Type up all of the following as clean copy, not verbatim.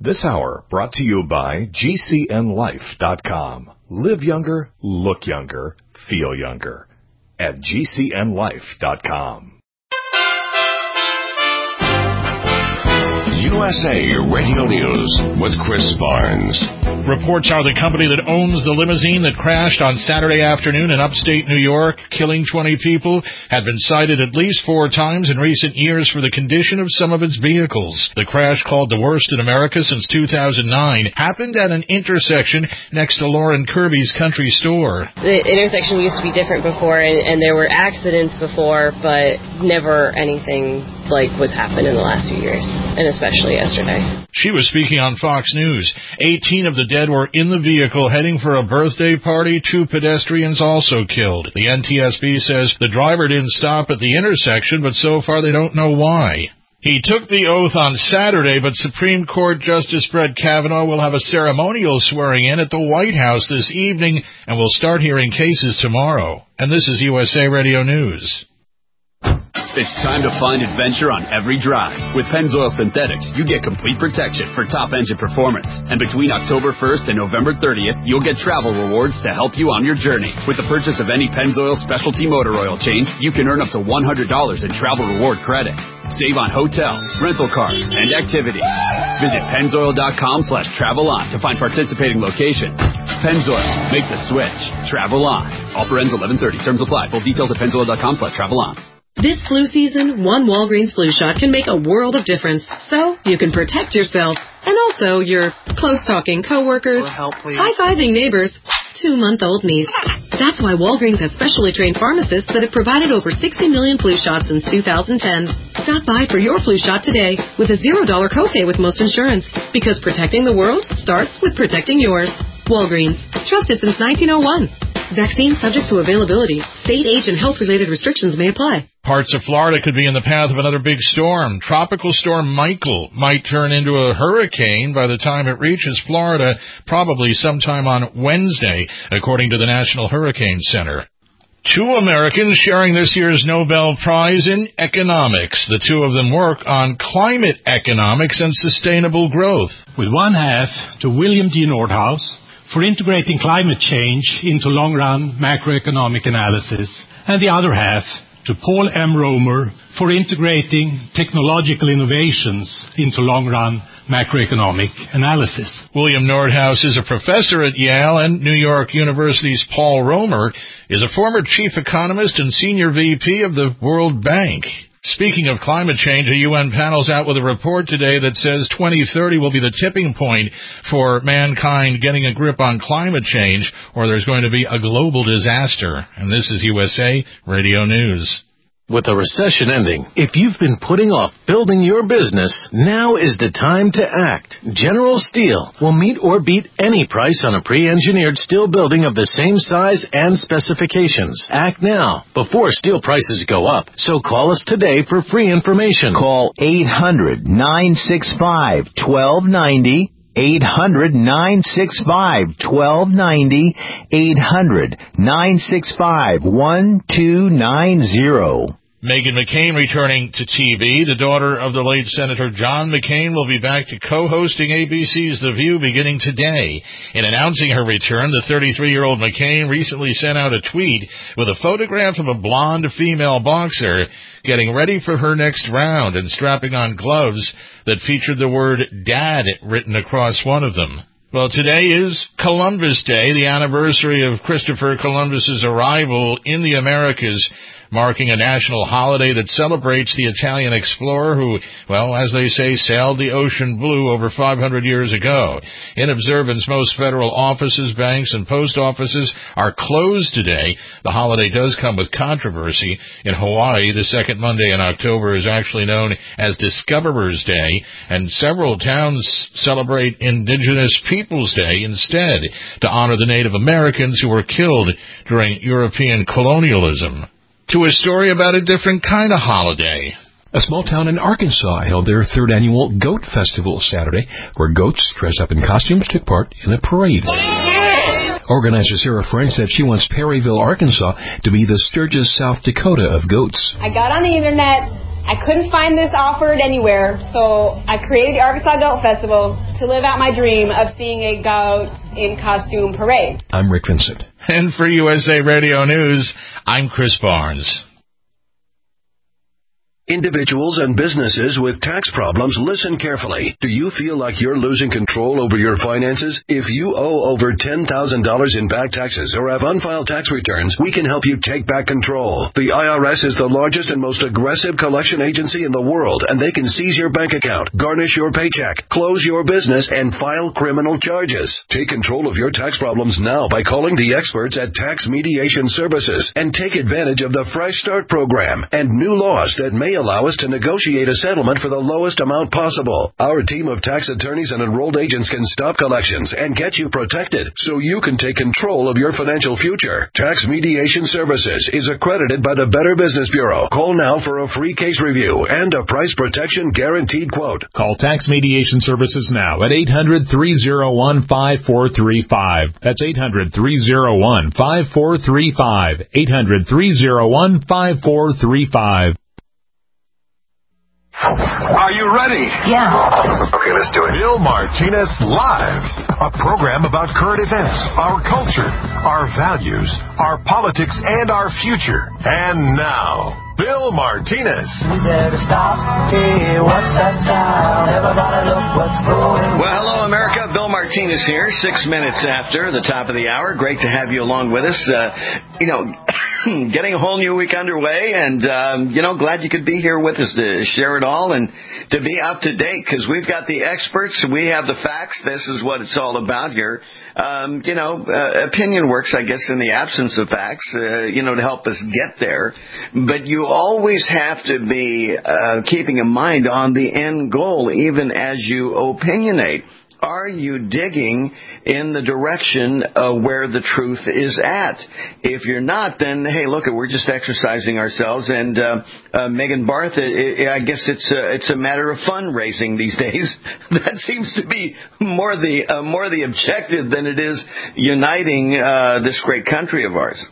This hour brought to you by GCNLife.com. Live younger, look younger, feel younger at GCNLife.com. USA Radio News with Chris Barnes. Reports are the company that owns the limousine that crashed on Saturday afternoon in upstate New York, killing 20 people, had been cited at least 4 times in recent years for the condition of some of its vehicles. The crash, called the worst in America since 2009, happened at an intersection next to Lauren Kirby's country store. The intersection used to be different before, and there were accidents before, but never anything like what's happened in the last few years, and especially yesterday. She was speaking on Fox News. 18 of the dead were in the vehicle heading for a birthday party. 2 pedestrians also killed. The NTSB says the driver didn't stop at the intersection, but so far they don't know why. He took the oath on Saturday, but Supreme Court Justice Brett Kavanaugh will have a ceremonial swearing in at the White House this evening, and will start hearing cases tomorrow. And this is USA Radio News. It's time to find adventure on every drive. With Pennzoil Synthetics, you get complete protection for top engine performance. And between October 1st and November 30th, you'll get travel rewards to help you on your journey. With the purchase of any Pennzoil specialty motor oil change, you can earn up to $100 in travel reward credit. Save on hotels, rental cars, and activities. Visit Pennzoil.com/travel-on to find participating locations. Pennzoil, make the switch. Travel on. Offer ends 11/30. Terms apply. Full details at Pennzoil.com/travel-on. This flu season, one Walgreens flu shot can make a world of difference. So you can protect yourself and also your close-talking coworkers, high-fiving neighbors, 2-month-old niece. That's why Walgreens has specially trained pharmacists that have provided over 60 million flu shots since 2010. Stop by for your flu shot today with a $0 copay with most insurance. Because protecting the world starts with protecting yours. Walgreens. Trusted since 1901. Vaccine subject to availability. State, age, and health-related restrictions may apply. Parts of Florida could be in the path of another big storm. Tropical storm Michael might turn into a hurricane by the time it reaches Florida, probably sometime on Wednesday, according to the National Hurricane Center. 2 Americans sharing this year's Nobel Prize in Economics. The 2 of them work on climate economics and sustainable growth. With one half to William D. Nordhaus for integrating climate change into long-run macroeconomic analysis, and the other half to Paul M. Romer for integrating technological innovations into long-run macroeconomic analysis. William Nordhaus is a professor at Yale, and New York University's Paul Romer is a former chief economist and senior VP of the World Bank. Speaking of climate change, a UN panel's out with a report today that says 2030 will be the tipping point for mankind getting a grip on climate change, or there's going to be a global disaster. And this is USA Radio News. With the recession ending, if you've been putting off building your business, now is the time to act. General Steel will meet or beat any price on a pre-engineered steel building of the same size and specifications. Act now, before steel prices go up. So call us today for free information. Call 800-965-1290. 800-965-1290, 800-965-1290. Meghan McCain returning to TV. The daughter of the late Senator John McCain will be back to co-hosting ABC's The View beginning today. In announcing her return, the 33-year-old McCain recently sent out a tweet with a photograph of a blonde female boxer getting ready for her next round and strapping on gloves that featured the word Dad written across one of them. Well, today is Columbus Day, the anniversary of Christopher Columbus's arrival in the Americas, marking a national holiday that celebrates the Italian explorer who, well, as they say, sailed the ocean blue over 500 years ago. In observance, most federal offices, banks, and post offices are closed today. The holiday does come with controversy. In Hawaii, the second Monday in October is actually known as Discoverers Day, and several towns celebrate Indigenous Peoples Day instead to honor the Native Americans who were killed during European colonialism. To a story about a different kind of holiday. A small town in Arkansas held their 3rd annual Goat Festival Saturday, where goats dressed up in costumes took part in a parade. Organizer Sarah French said she wants Perryville, Arkansas, to be the Sturgis, South Dakota of goats. I got on the internet I couldn't find this offered anywhere, so I created the Arkansas Goat Festival to live out my dream of seeing a goat in costume parade. I'm Rick Vincent. And for USA Radio News, I'm Chris Barnes. Individuals and businesses with tax problems, listen carefully. Do you feel like you're losing control over your finances? If you owe over $10,000 in back taxes or have unfiled tax returns, we can help you take back control. The IRS is the largest and most aggressive collection agency in the world, and they can seize your bank account, garnish your paycheck, close your business, and file criminal charges. Take control of your tax problems now by calling the experts at Tax Mediation Services and take advantage of the Fresh Start program and new laws that may allow us to negotiate a settlement for the lowest amount possible. Our team of tax attorneys and enrolled agents can stop collections and get you protected so you can take control of your financial future. Tax Mediation Services is accredited by the Better Business Bureau. Call now for a free case review and a price protection guaranteed quote. Call Tax Mediation Services now at 800-301-5435. That's 800-301-5435. 800-301-5435. Are you ready? Yeah. Okay, let's do it. Bill Martinez Live, a program about current events, our culture, our values, our politics, and our future. And now, Bill Martinez. We better stop. Hey, what's that sound? Everybody look what's going on. Well, hello, America. Bill Martinez here, 6 minutes after the top of the hour. Great to have you along with us. Getting a whole new week underway, and, glad you could be here with us to share it all and to be up to date, because we've got the experts. We have the facts. This is what it's all about here. Opinion works, I guess, in the absence of facts, to help us get there. But you always have to be keeping in mind on the end goal, even as you opinionate. Are you digging in the direction where the truth is at? If you're not, then, hey, look, we're just exercising ourselves. And Megan Barth, I guess it's a matter of fundraising these days. That seems to be more the objective than it is uniting this great country of ours.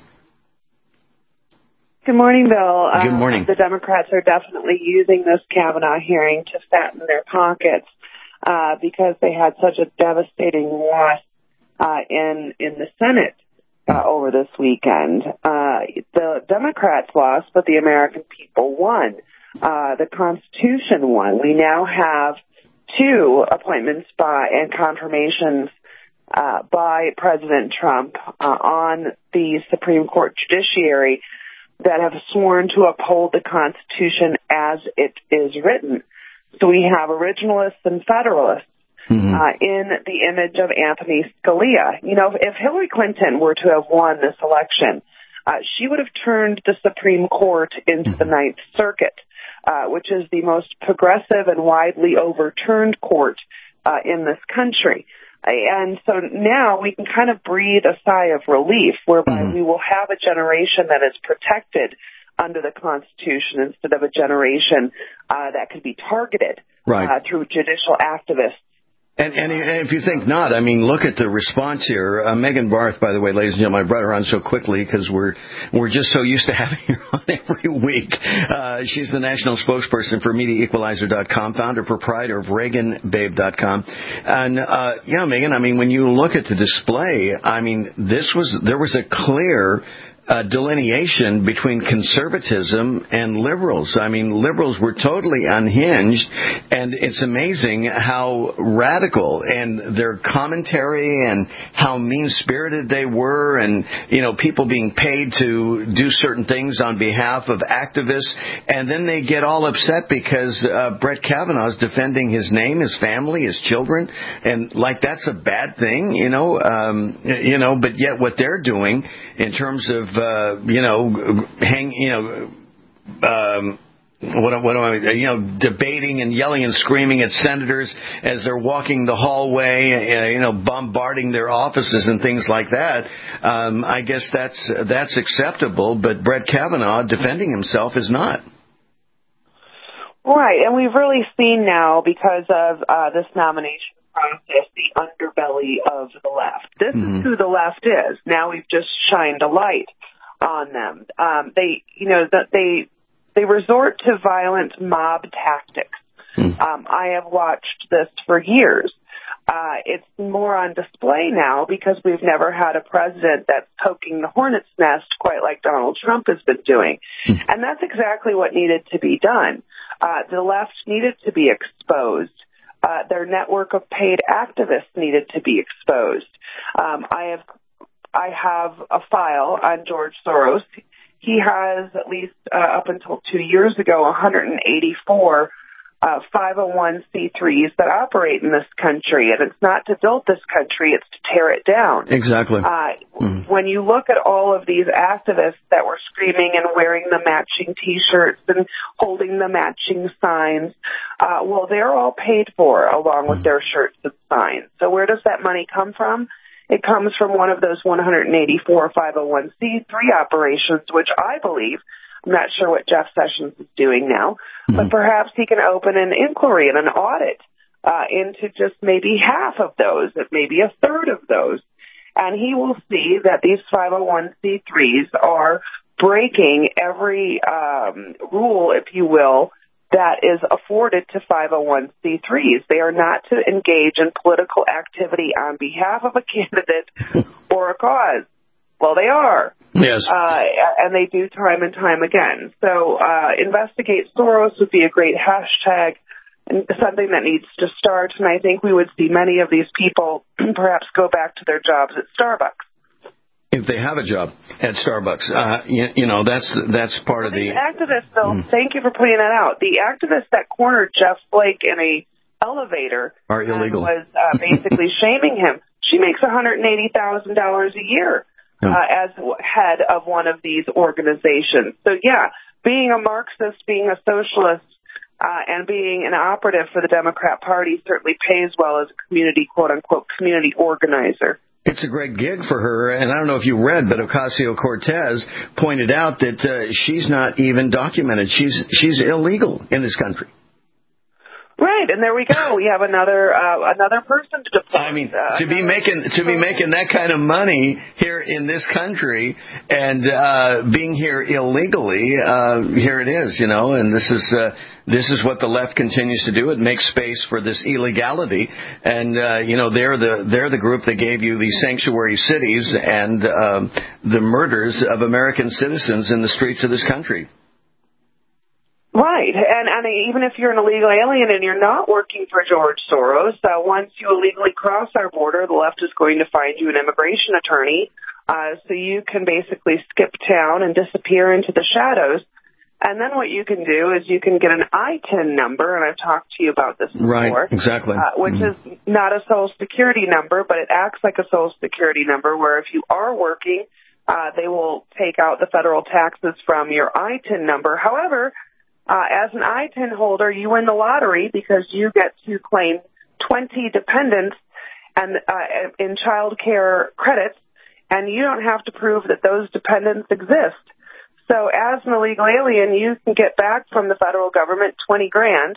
Good morning, Bill. Good morning. The Democrats are definitely using this Kavanaugh hearing to fatten their pockets. Because they had such a devastating loss in the Senate over this weekend. The Democrats lost, but the American people won. The Constitution won. We now have 2 appointments and confirmations by President Trump on the Supreme Court judiciary that have sworn to uphold the Constitution as it is written. So we have originalists and federalists in the image of Anthony Scalia. If Hillary Clinton were to have won this election, she would have turned the Supreme Court into the Ninth Circuit, which is the most progressive and widely overturned court in this country. And so now we can kind of breathe a sigh of relief, whereby we will have a generation that is protected under the Constitution instead of a generation that could be targeted through judicial activists. And if you think not, look at the response here. Megan Barth, by the way, ladies and gentlemen, I brought her on so quickly because we're just so used to having her on every week. She's the national spokesperson for MediaEqualizer.com, founder, proprietor of ReaganBabe.com. And, Megan, when you look at the display, there was a clear delineation between conservatism and liberals. Liberals were totally unhinged, and it's amazing how radical and their commentary and how mean-spirited they were, and, people being paid to do certain things on behalf of activists, and then they get all upset because Brett Kavanaugh is defending his name, his family, his children, and that's a bad thing, but yet what they're doing in terms of debating and yelling and screaming at senators as they're walking the hallway, bombarding their offices and things like that. I guess that's acceptable, but Brett Kavanaugh defending himself is not. Right, and we've really seen now, because of this nomination process, the underbelly of the left. This is who the left is. Now we've just shined a light on them. They they resort to violent mob tactics. I have watched this for years. It's more on display now because we've never had a president that's poking the hornet's nest quite like Donald Trump has been doing. And that's exactly what needed to be done. The left needed to be exposed. Their network of paid activists needed to be exposed. I have a file on George Soros. He has, at least up until 2 years ago, 184 501c3s that operate in this country. And it's not to build this country, it's to tear it down. Exactly. When you look at all of these activists that were screaming and wearing the matching T-shirts and holding the matching signs, well, they're all paid for along with their shirts and signs. So where does that money come from? It comes from one of those 184 501c3 operations, which I believe, I'm not sure what Jeff Sessions is doing now, but perhaps he can open an inquiry and an audit into just maybe half of those, maybe a third of those. And he will see that these 501c3s are breaking every rule, if you will, that is afforded to 501c3s. They are not to engage in political activity on behalf of a candidate or a cause. Well, they are. Yes. And they do time and time again. So investigate Soros would be a great hashtag and something that needs to start. And I think we would see many of these people perhaps go back to their jobs at Starbucks. If they have a job at Starbucks, that's part of the activists. Though, thank you for pointing that out. The activists that cornered Jeff Flake in a elevator are illegal. Was basically shaming him. She makes $180,000 a year as head of one of these organizations. So yeah, being a Marxist, being a socialist, and being an operative for the Democrat Party certainly pays well as a community, quote unquote, community organizer. It's a great gig for her, and I don't know if you read, but Ocasio-Cortez pointed out that she's not even documented. She's illegal in this country. Right, and there we go. We have another person to deploy. I mean, to be making that kind of money here in this country and being here illegally, here it is, and this is what the left continues to do. It makes space for this illegality, and they're the group that gave you these sanctuary cities and the murders of American citizens in the streets of this country. Right, and even if you're an illegal alien and you're not working for George Soros, once you illegally cross our border, the left is going to find you an immigration attorney, so you can basically skip town and disappear into the shadows. And then what you can do is you can get an ITIN number, and I've talked to you about this before. Right, exactly. Which is not a Social Security number, but it acts like a Social Security number, where if you are working, they will take out the federal taxes from your ITIN number. However, as an ITIN holder, you win the lottery because you get to claim 20 dependents and in child care credits, and you don't have to prove that those dependents exist. So as an illegal alien, you can get back from the federal government $20,000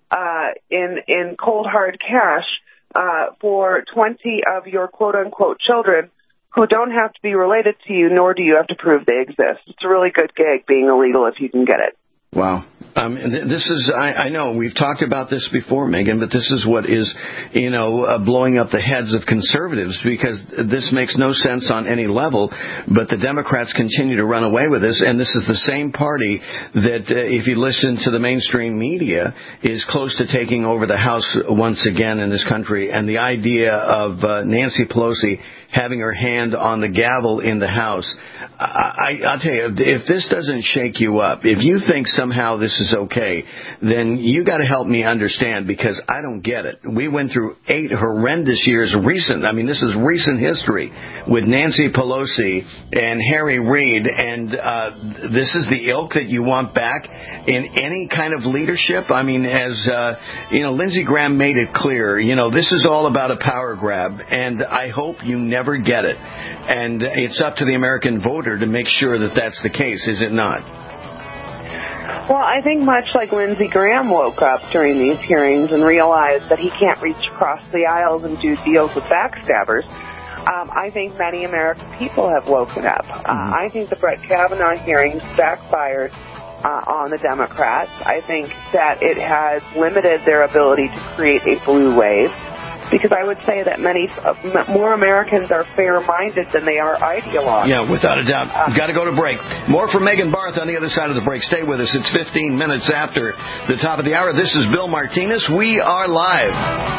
in cold hard cash for 20 of your quote-unquote children who don't have to be related to you, nor do you have to prove they exist. It's a really good gig being illegal if you can get it. Wow. This is, I know we've talked about this before, Megan, but this is what is, blowing up the heads of conservatives, because this makes no sense on any level, but the Democrats continue to run away with this, and this is the same party that, if you listen to the mainstream media, is close to taking over the House once again in this country, and the idea of Nancy Pelosi having her hand on the gavel in the House. I'll tell you, if this doesn't shake you up, if you think somehow this is okay, then you got to help me understand, because I don't get it. We went through 8 horrendous years, this is recent history, with Nancy Pelosi and Harry Reid, and this is the ilk that you want back in any kind of leadership? As Lindsey Graham made it clear, this is all about a power grab, and I hope you never get it. And it's up to the American voter to make sure that that's the case, is it not? Well, I think much like Lindsey Graham woke up during these hearings and realized that he can't reach across the aisles and do deals with backstabbers, I think many American people have woken up. I think the Brett Kavanaugh hearings backfired on the Democrats. I think that it has limited their ability to create a blue wave, because I would say that more Americans are fair-minded than they are ideological. Yeah, without a doubt. We've got to go to break. More from Megan Barth on the other side of the break. Stay with us. It's 15 minutes after the top of the hour. This is Bill Martinez. We are live.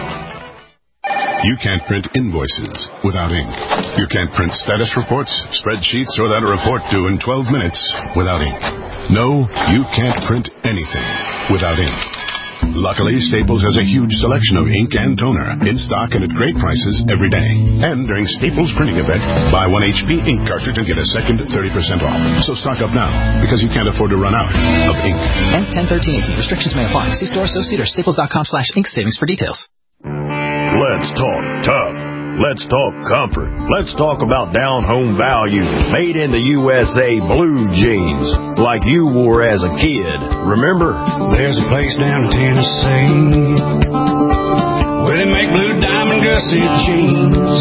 You can't print invoices without ink. You can't print status reports, spreadsheets, or that a report due in 12 minutes without ink. No, you can't print anything without ink. Luckily, Staples has a huge selection of ink and toner in stock and at great prices every day. And during Staples printing event, buy 1 HP ink cartridge and get a second 30% off. So stock up now, because you can't afford to run out of ink. Ends 10/13/18. Restrictions may apply. See store associate or staples.com/ink savings for details. Let's talk tough. Let's talk comfort. Let's talk about down-home value. Made in the USA blue jeans, like you wore as a kid. Remember? There's a place down in Tennessee where they make blue diamond gusset jeans.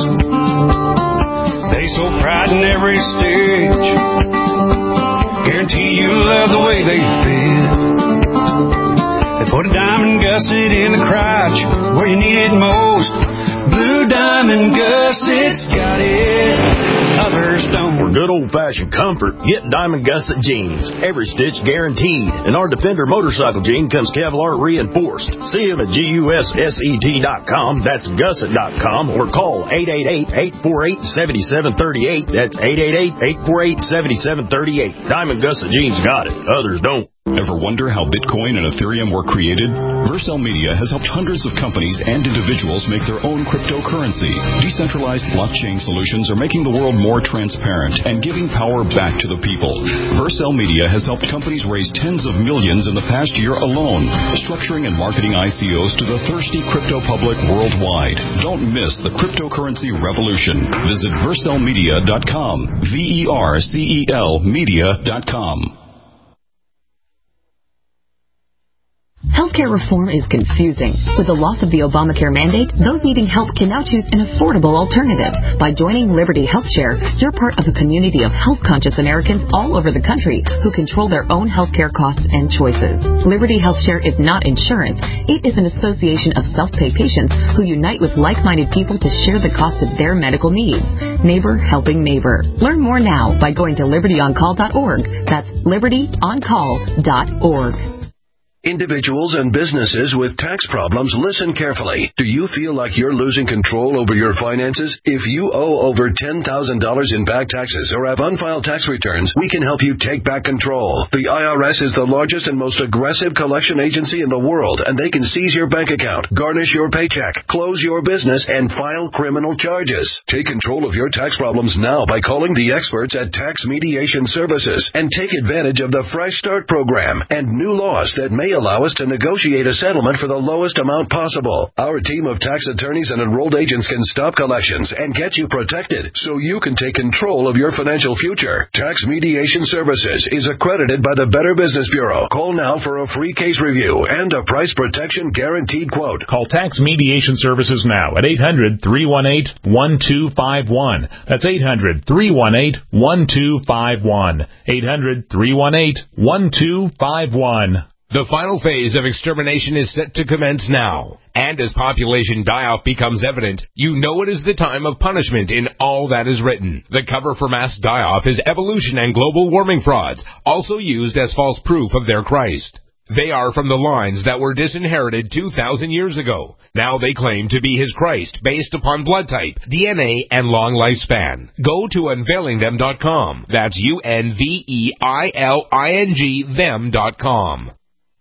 They so pride in every stitch. Guarantee you love the way they fit. They put a diamond gusset in the crotch where you need it most. Blue Diamond Gusset's got it, others don't. For good old-fashioned comfort, get Diamond Gusset jeans. Every stitch guaranteed. And our Defender motorcycle jean comes Kevlar reinforced. See them at GUSSET.com, that's Gusset.com, or call 888-848-7738. That's 888-848-7738. Diamond Gusset jeans got it, others don't. Ever wonder how Bitcoin and Ethereum were created? Vercel Media has helped hundreds of companies and individuals make their own cryptocurrency. Decentralized blockchain solutions are making the world more transparent and giving power back to the people. Vercel Media has helped companies raise tens of millions in the past year alone, structuring and marketing ICOs to the thirsty crypto public worldwide. Don't miss the cryptocurrency revolution. Visit VercelMedia.com. VERCEL Media.com. Healthcare reform is confusing. With the loss of the Obamacare mandate, those needing help can now choose an affordable alternative. By joining Liberty HealthShare, you're part of a community of health-conscious Americans all over the country who control their own healthcare costs and choices. Liberty HealthShare is not insurance. It is an association of self-pay patients who unite with like-minded people to share the cost of their medical needs. Neighbor helping neighbor. Learn more now by going to libertyoncall.org. That's libertyoncall.org. Individuals and businesses with tax problems, listen carefully. Do you feel like you're losing control over your finances? If you owe over $10,000 in back taxes or have unfiled tax returns, we can help you take back control. The IRS is the largest and most aggressive collection agency in the world, and they can seize your bank account, garnish your paycheck, close your business, and file criminal charges. Take control of your tax problems now by calling the experts at Tax Mediation Services and take advantage of the Fresh Start program and new laws that may allow us to negotiate a settlement for the lowest amount possible. Our team of tax attorneys and enrolled agents can stop collections and get you protected so you can take control of your financial future. Tax Mediation Services is accredited by the Better Business Bureau. Call now for a free case review and a price protection guaranteed quote. Call Tax Mediation Services now at 800-318-1251. That's 800-318-1251. 800-318-1251. The final phase of extermination is set to commence now. And as population die-off becomes evident, you know it is the time of punishment in all that is written. The cover for mass die-off is evolution and global warming frauds, also used as false proof of their Christ. They are from the lines that were disinherited 2,000 years ago. Now they claim to be his Christ based upon blood type, DNA, and long lifespan. Go to unveilingthem.com. That's UNVEILING them.com.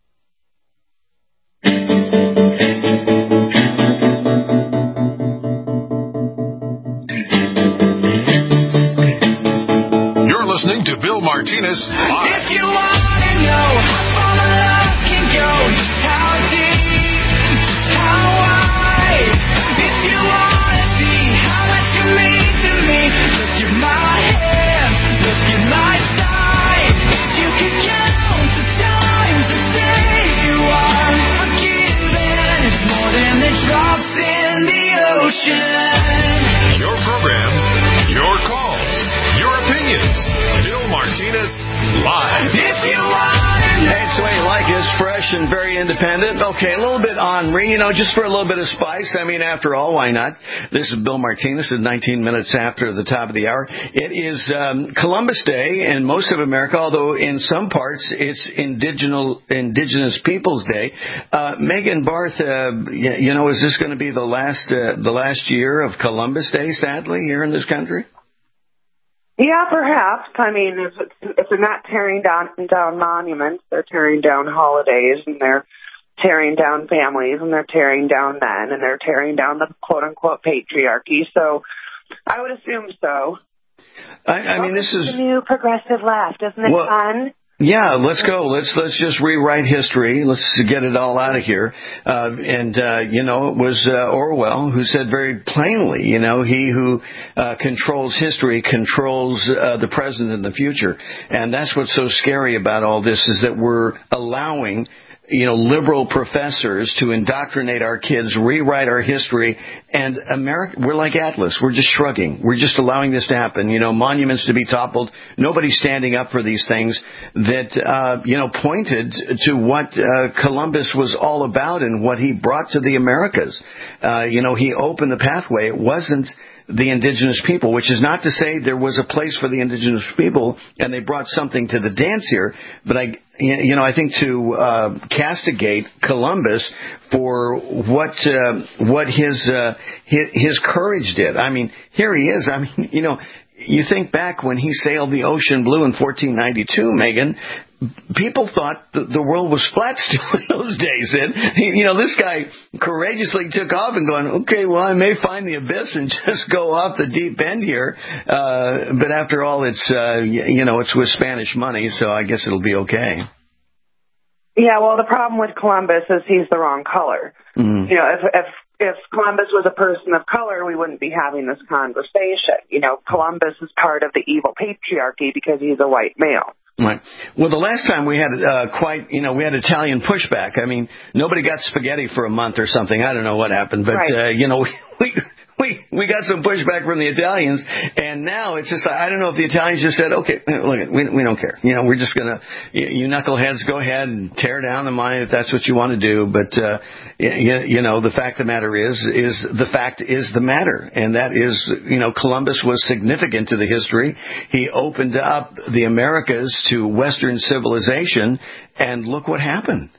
You're listening to Bill Martinez Live. If you want to know how far my love can go, just how deep, just how wide. If you want to see how much you mean to me, look at my hand, look at my side. You can count the times that say you are forgiven. It's more than the drops in the ocean. Your program, your calls, your opinions. Bill Martinez Live. If you want it. Hey, it's the way you like it. It's fresh and very independent. Okay, a little bit ornery, just for a little bit of spice. I mean, after all, why not? This is Bill Martinez at 19 minutes after the top of the hour. It is Columbus Day in most of America, although in some parts it's Indigenous Peoples Day. Megan Barth, is this going to be the last year of Columbus Day, sadly, here in this country? Yeah, perhaps. I mean, if they're not tearing down monuments, they're tearing down holidays, and they're tearing down families, and they're tearing down men, and they're tearing down the quote-unquote patriarchy. So I would assume so. I mean, this is the new progressive left. Isn't it fun? Yeah, let's go. Let's just rewrite history. Let's get it all out of here. It was Orwell who said very plainly, he who controls history controls the present and the future. And that's what's so scary about all this, is that we're allowing liberal professors to indoctrinate our kids, rewrite our history, and America, we're like Atlas. We're just shrugging. We're just allowing this to happen. Monuments to be toppled. Nobody's standing up for these things that, pointed to what Columbus was all about and what he brought to the Americas. He opened the pathway. It wasn't the indigenous people, which is not to say there was a place for the indigenous people and they brought something to the dance here, but I think to castigate Columbus for what his courage did. I mean, here he is. I mean, you think back when he sailed the ocean blue in 1492, Megan, people thought the world was flat still in those days. And, this guy courageously took off and going, okay, well, I may find the abyss and just go off the deep end here. But after all, it's with Spanish money, so I guess it'll be okay. Yeah, well, the problem with Columbus is he's the wrong color. Mm. If Columbus was a person of color, we wouldn't be having this conversation. Columbus is part of the evil patriarchy because he's a white male. Right. Well, the last time we had we had Italian pushback. I mean, nobody got spaghetti for a month or something. I don't know what happened, but, right. We got some pushback from the Italians, and now it's just, I don't know if the Italians just said, okay, look, we don't care. We're just going to, you knuckleheads, go ahead and tear down the monument if that's what you want to do. But, the fact of the matter is the fact is the matter. And that is, Columbus was significant to the history. He opened up the Americas to Western civilization, and look what happened.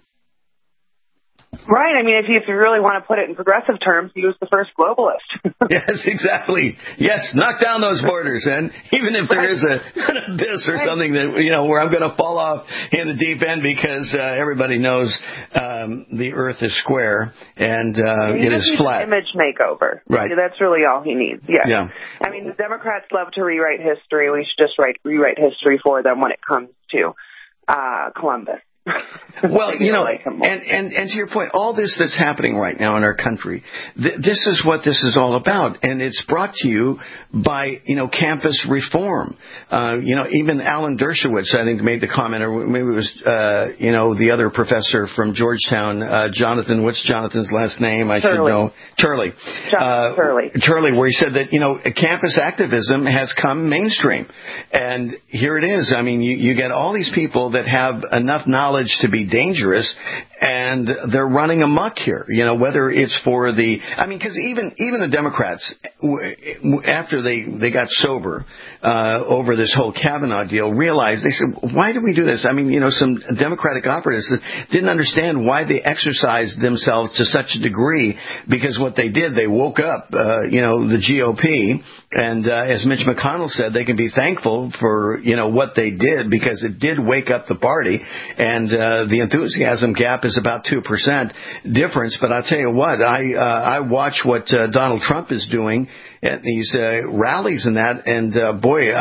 Right. I mean, if you really want to put it in progressive terms, he was the first globalist. Yes, exactly. Yes, knock down those borders. And even if there is an abyss or something that, where I'm going to fall off in the deep end because everybody knows the earth is square and it is flat. An image makeover. Right. That's really all he needs. Yes. Yeah. I mean, the Democrats love to rewrite history. We should just rewrite history for them when it comes to Columbus. Well, and to your point, all this that's happening right now in our country, this is what this is all about, and it's brought to you by campus reform. Even Alan Dershowitz, I think, made the comment, or maybe it was the other professor from Georgetown, Jonathan. What's Jonathan's last name? I should know. Turley. Turley, where he said that campus activism has come mainstream, and here it is. I mean, you get all these people that have enough knowledge to be dangerous, and they're running amok here. Whether it's for because even the Democrats, after they got sober over this whole Kavanaugh deal, realized, they said, why do we do this? I mean, some Democratic operatives that didn't understand why they exercised themselves to such a degree, because what they did, they woke up, the GOP, and as Mitch McConnell said, they can be thankful for, what they did, because it did wake up the party, and the enthusiasm gap is about 2% difference. But I'll tell you what, I watch what Donald Trump is doing at these rallies and that, and boy,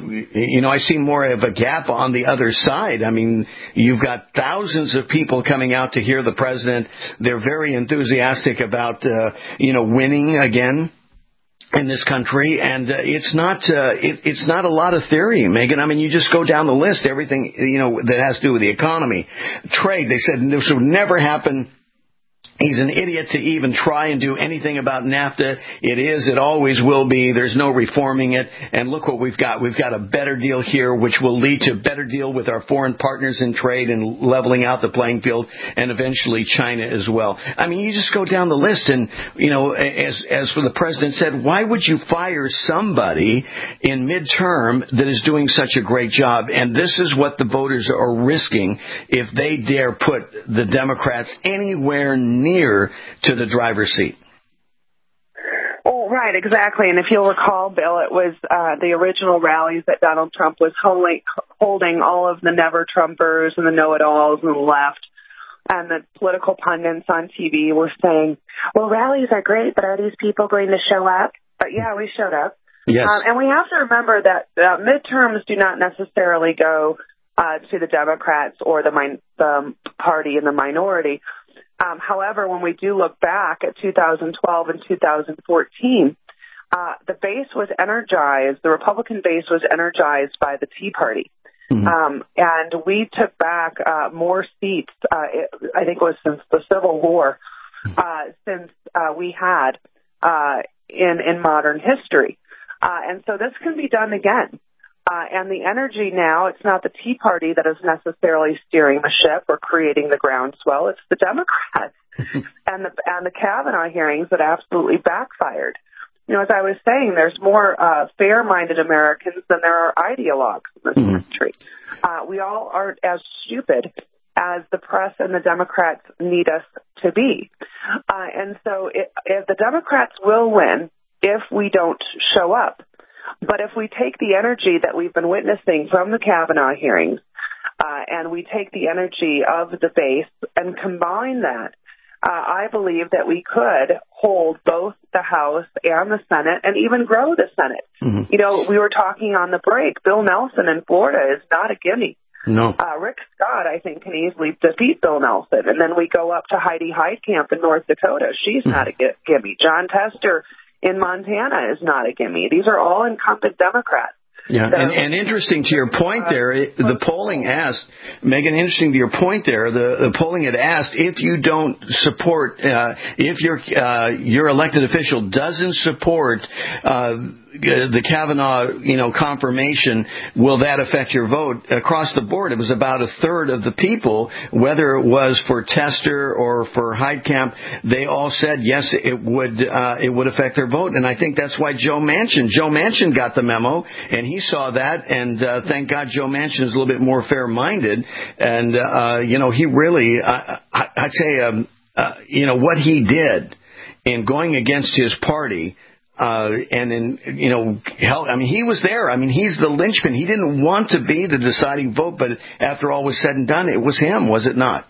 I see more of a gap on the other side. I mean, you've got thousands of people coming out to hear the president. They're very enthusiastic about winning again in this country, and it's not a lot of theory, Megan. I mean, you just go down the list, everything that has to do with the economy, trade. They said this would never happen He's an idiot to even try and do anything about NAFTA. It always will be. There's no reforming it. And look what we've got. We've got a better deal here, which will lead to a better deal with our foreign partners in trade and leveling out the playing field, and eventually China as well. I mean, you just go down the list, and, you know, as for the president said, why would you fire somebody in midterm that is doing such a great job? And this is what the voters are risking if they dare put the Democrats anywhere near to the driver's seat. Oh, right, exactly. And if you'll recall, Bill, it was the original rallies that Donald Trump was holding all of the never-Trumpers and the know-it-alls and the left. And the political pundits on TV were saying, well, rallies are great, but are these people going to show up? But yeah, we showed up. Yes. And we have to remember that midterms do not necessarily go to the Democrats or the party in the minority. However, when we do look back at 2012 and 2014, the base was energized, the Republican base was energized by the Tea Party. Mm-hmm. And we took back more seats, I think it was since the Civil War, since we had in modern history. And so this can be done again. And the energy now, it's not the Tea Party that is necessarily steering the ship or creating the groundswell. It's the Democrats and the Kavanaugh hearings that absolutely backfired. You know, as I was saying, there's more fair-minded Americans than there are ideologues in this country. We all aren't as stupid as the press and the Democrats need us to be. And so if the Democrats will win if we don't show up. But if we take the energy that we've been witnessing from the Kavanaugh hearings, and we take the energy of the base and combine that, I believe that we could hold both the House and the Senate and even grow the Senate. Mm-hmm. You know, we were talking on the break, Bill Nelson in Florida is not a gimme. No. Rick Scott, I think, can easily defeat Bill Nelson. And then we go up to Heidi Heitkamp in North Dakota. She's not a gimme. John Tester in Montana is not a gimme. These are all incumbent Democrats. Yeah, and interesting to your point there, the polling asked, Megan, interesting to your point there, the polling had asked if you don't support, if your elected official doesn't support the Kavanaugh, confirmation, will that affect your vote? Across the board, it was about a third of the people, whether it was for Tester or for Heitkamp, they all said yes, it would affect their vote. And I think that's why Joe Manchin got the memo, and he saw that, and thank God Joe Manchin is a little bit more fair-minded, and he really, I'd say, what he did in going against his party. And then, he was there. I mean, he's the linchpin. He didn't want to be the deciding vote, but after all was said and done, it was him, was it not?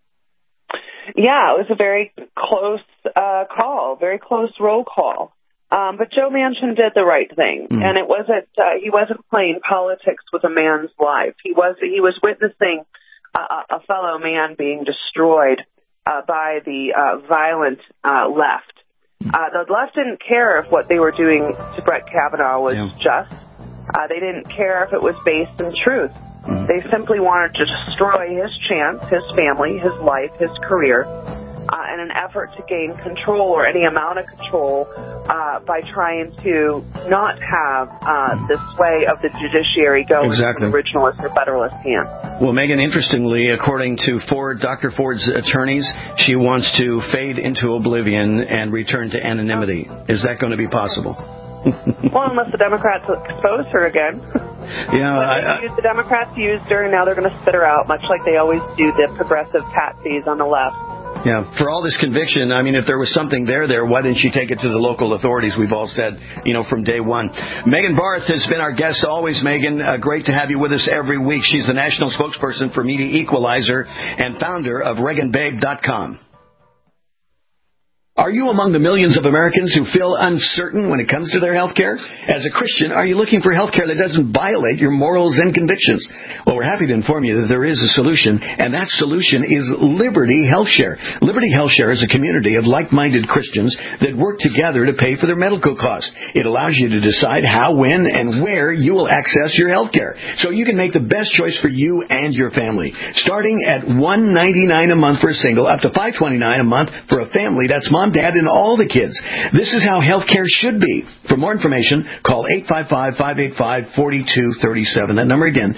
Yeah, it was a very close call, very close roll call. But Joe Manchin did the right thing, and it wasn't. He wasn't playing politics with a man's life. He was witnessing a fellow man being destroyed by the violent left. The left didn't care if what they were doing to Brett Kavanaugh was just. They didn't care if it was based in truth. They simply wanted to destroy his chance, his family, his life, his career, in an effort to gain control or any amount of control by trying to not have the sway of the judiciary go into the originalist or federalist hands. Well, Megan, interestingly, according to Dr. Ford's attorneys, she wants to fade into oblivion and return to anonymity. Is that going to be possible? Well, unless the Democrats expose her again. Yeah, the Democrats used her, and now they're going to spit her out, much like they always do the progressive patsies on the left. Yeah, for all this conviction, I mean, if there was something there, why didn't she take it to the local authorities? We've all said, from day one. Megan Barth has been our guest always, Megan. Great to have you with us every week. She's the national spokesperson for Media Equalizer and founder of ReaganBabe.com. Are you among the millions of Americans who feel uncertain when it comes to their health care? As a Christian, are you looking for health care that doesn't violate your morals and convictions? Well, we're happy to inform you that there is a solution, and that solution is Liberty HealthShare. Liberty HealthShare is a community of like-minded Christians that work together to pay for their medical costs. It allows you to decide how, when, and where you will access your health care, so you can make the best choice for you and your family. Starting at $199 a month for a single, up to $529 a month for a family. That's Mom, Dad, and all the kids. This is how healthcare should be. For more information, call 855-585-4237. That number again,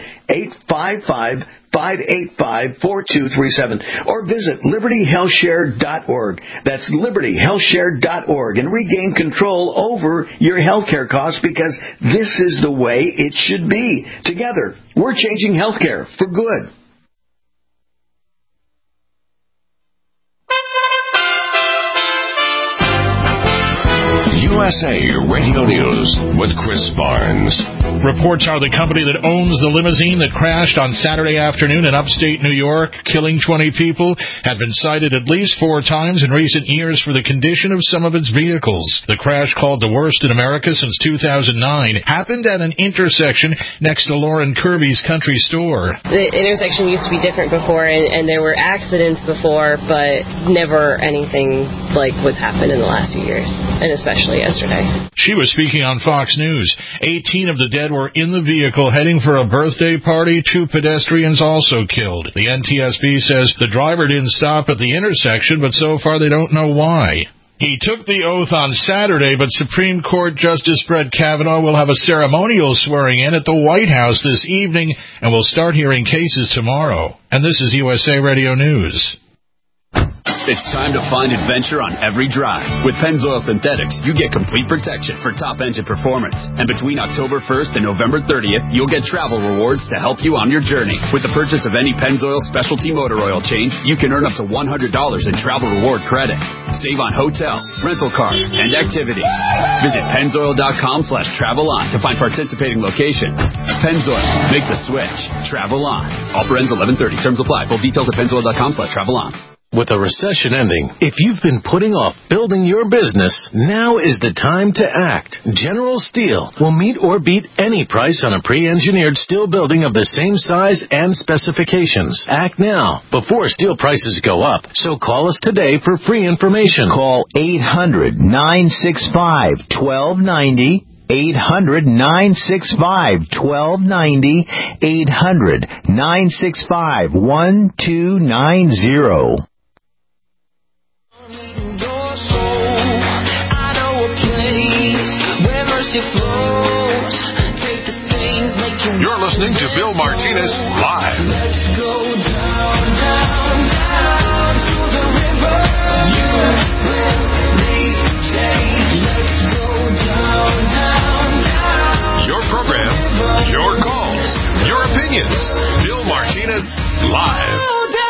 855-585-4237. Or visit libertyhealthshare.org. That's libertyhealthshare.org, and regain control over your healthcare costs, because this is the way it should be. Together, we're changing healthcare for good. USA Radio News with Chris Barnes. Reports are the company that owns the limousine that crashed on Saturday afternoon in upstate New York, killing 20 people, had been cited at least 4 times in recent years for the condition of some of its vehicles. The crash, called the worst in America since 2009, happened at an intersection next to Lauren Kirby's country store. The intersection used to be different before, and there were accidents before, but never anything like what's happened in the last few years, and especially yesterday. She was speaking on Fox News. 18 of the dead were in the vehicle heading for a birthday party. 2 pedestrians also killed. The NTSB says the driver didn't stop at the intersection, but so far they don't know why. He took the oath on Saturday, but Supreme Court Justice Brett Kavanaugh will have a ceremonial swearing-in at the White House this evening, and will start hearing cases tomorrow. And this is USA Radio News. It's time to find adventure on every drive. With Pennzoil Synthetics, you get complete protection for top engine performance. And between October 1st and November 30th, you'll get travel rewards to help you on your journey. With the purchase of any Pennzoil specialty motor oil change, you can earn up to $100 in travel reward credit. Save on hotels, rental cars, and activities. Visit Pennzoil.com/travel-on to find participating locations. Pennzoil, make the switch. Travel on. Offer ends 11/30. Terms apply. Full details at Pennzoil.com/travel-on. With a recession ending, if you've been putting off building your business, now is the time to act. General Steel will meet or beat any price on a pre-engineered steel building of the same size and specifications. Act now, before steel prices go up. So call us today for free information. Call 800-965-1290. 800-965-1290. 800-965-1290. You're listening to Bill Martinez Live. Let's go down, down, down to the river. You really change. Let's go down, down, down. Your program, your calls, your opinions. Bill Martinez Live.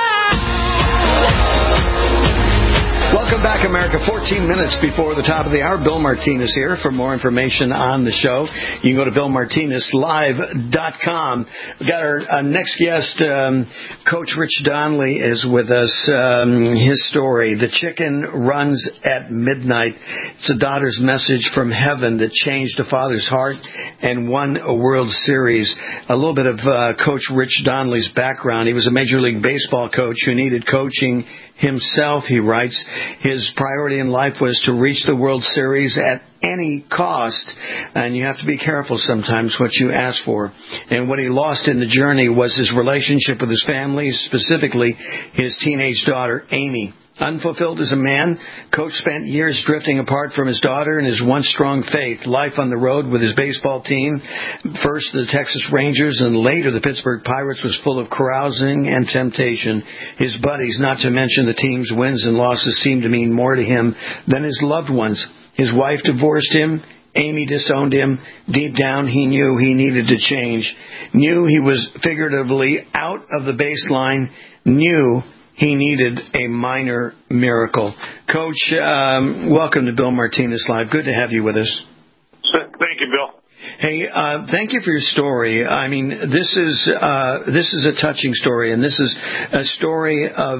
Welcome back, America. 14 minutes before the top of the hour. Bill Martinez here. For more information on the show, you can go to BillMartinezLive.com. We've got our next guest, Coach Rich Donnelly, is with us. His story, The Chicken Runs at Midnight. It's a daughter's message from heaven that changed a father's heart and won a World Series. A little bit of Coach Rich Donnelly's background. He was a Major League Baseball coach who needed coaching himself, he writes. His priority in life was to reach the World Series at any cost, and you have to be careful sometimes what you ask for. And what he lost in the journey was his relationship with his family, specifically his teenage daughter, Amy. Unfulfilled as a man, Coach spent years drifting apart from his daughter and his once strong faith. Life on the road with his baseball team, first the Texas Rangers and later the Pittsburgh Pirates, was full of carousing and temptation. His buddies, not to mention the team's wins and losses, seemed to mean more to him than his loved ones. His wife divorced him. Amy disowned him. Deep down, he knew he needed to change. Knew he was figuratively out of the baseline. Knew he needed a minor miracle. Coach, welcome to Bill Martinez Live. Good to have you with us. Thank you, Bill. Hey, thank you for your story. I mean, this is a touching story, and this is a story of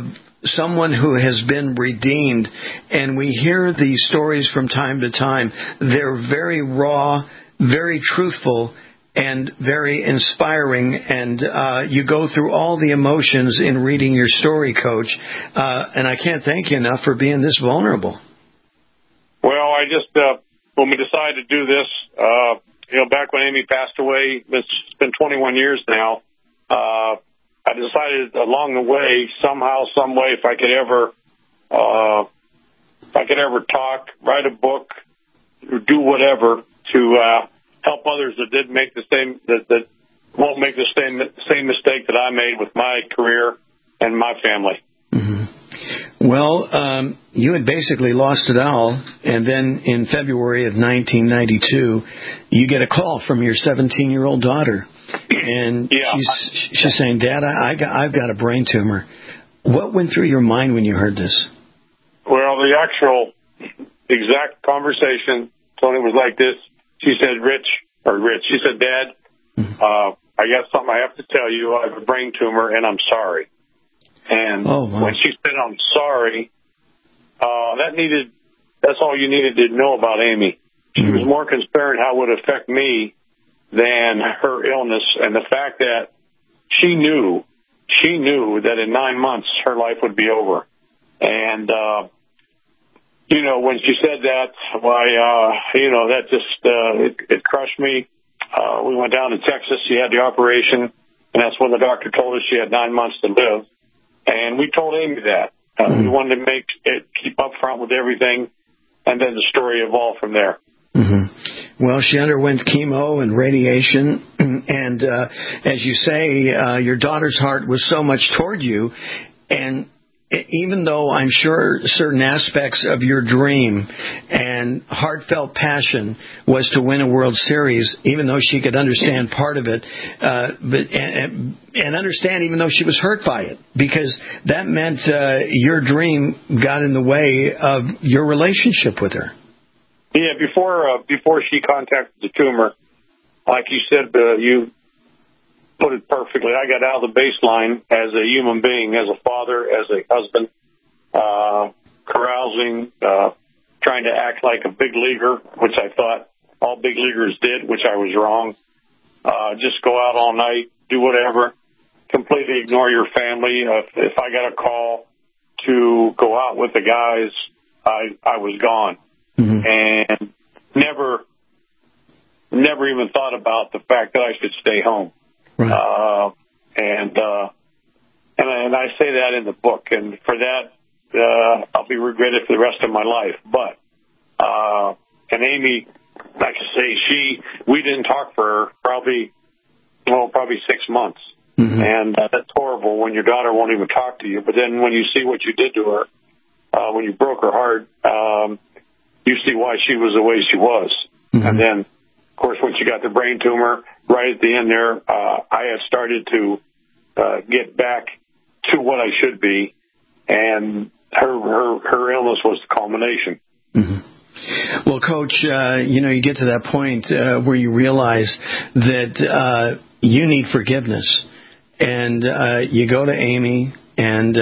someone who has been redeemed, and we hear these stories from time to time. They're very raw, very truthful, and very inspiring, and you go through all the emotions in reading your story, Coach, and I can't thank you enough for being this vulnerable. Well, I just, when we decided to do this, back when Amy passed away, it's been 21 years now, I decided along the way, somehow, some way, if I could ever talk, write a book, do whatever to help others that didn't make the same, that won't make the same mistake that I made with my career and my family. Mm-hmm. Well, you had basically lost it all, and then in February of 1992, you get a call from your 17-year-old daughter, and she's saying, "Dad, I've got a brain tumor." What went through your mind when you heard this? Well, the actual exact conversation, Tony, was like this. She said, Rich, she said, "Dad, I got something I have to tell you. I have a brain tumor, and I'm sorry." And when she said, "I'm sorry," that's all you needed to know about Amy. She was more concerned how it would affect me than her illness, and the fact that she knew that in 9 months her life would be over. And, when she said that, that just, it crushed me. We went down to Texas. She had the operation, and that's when the doctor told us she had 9 months to live. And we told Amy that. We wanted to keep up front with everything, and then the story evolved from there. Mm-hmm. Well, she underwent chemo and radiation, and as you say, your daughter's heart was so much toward you, and even though I'm sure certain aspects of your dream and heartfelt passion was to win a World Series, even though she could understand part of it, and understand even though she was hurt by it, because that meant your dream got in the way of your relationship with her. Yeah, before she contacted the tumor, like you said, you put it perfectly. I got out of the baseline as a human being, as a father, as a husband, carousing, trying to act like a big leaguer, which I thought all big leaguers did, which I was wrong. Just go out all night, do whatever, completely ignore your family. If I got a call to go out with the guys, I was gone. Mm-hmm. And never even thought about the fact that I should stay home. Right. And I say that in the book, and for that, I'll be regretted for the rest of my life. But, and Amy, like I say, we didn't talk for probably 6 months. Mm-hmm. And that's horrible when your daughter won't even talk to you. But then when you see what you did to her, when you broke her heart, you see why she was the way she was. Mm-hmm. And then, of course, when she got the brain tumor, right at the end there, I had started to get back to what I should be, and her illness was the culmination. Mm-hmm. Well, Coach, you get to that point where you realize that you need forgiveness, and you go to Amy, and